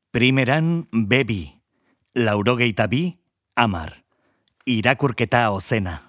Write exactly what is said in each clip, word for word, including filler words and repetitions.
Primeran bebi, laurogeita bi, amar. Irakurketa ozena.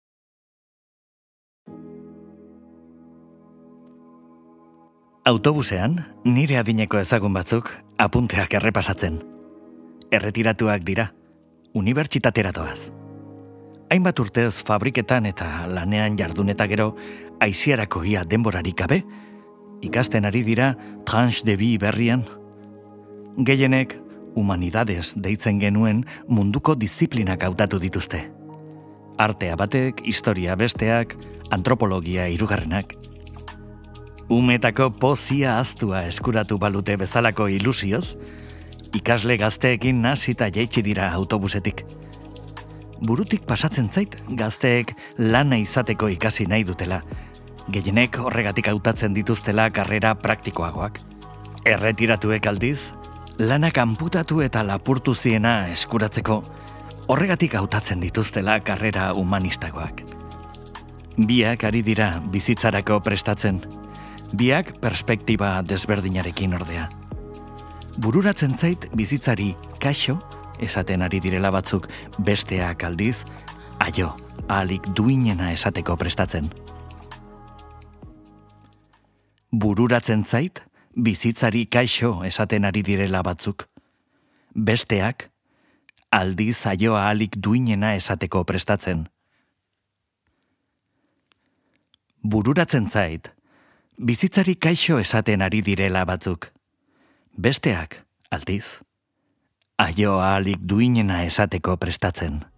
Autobusean, nire adineko ezagun batzuk apunteak errepasatzen. Erretiratuak dira, unibertsitatera doaz. Hainbat urtez fabriketan eta lanean jardun eta gero, aiziarako ia denborarik gabe, ikasten ari dira tranche de vie berrian. Gehienek, humanidades deitzen genuen munduko disiplinak hautatu dituzte. Artea batek, historia besteak, antropologia hirugarrenak. Umetako pozia aztua eskuratu balute bezalako ilusioz, ikasle gazteekin nasita jaitsi dira autobusetik. Burutik pasatzen zait gazteek lana izateko ikasi nahi dutela, gehienek horregatik hautatzen dituztela karrera praktikoagoak. Erretiratuek aldiz, lanak anputatu eta lapurtu ziena eskuratzeko, horregatik hautatzen dituztela karrera humanistagoak. Biak ari dira bizitzarako prestatzen, biak perspektiba desberdinarekin ordea. Bururatzen zait bizitzari kaixo esaten ari direla batzuk, besteak aldiz, aio, ahalik duinena esateko prestatzen. Bururatzen zait bizitzari kaixo esaten ari direla batzuk, besteak aldiz aio ahalik duinena esateko prestatzen. Bururatzen zait bizitzari kaixo esaten ari direla batzuk, besteak aldiz aio ahalik duinena esateko prestatzen.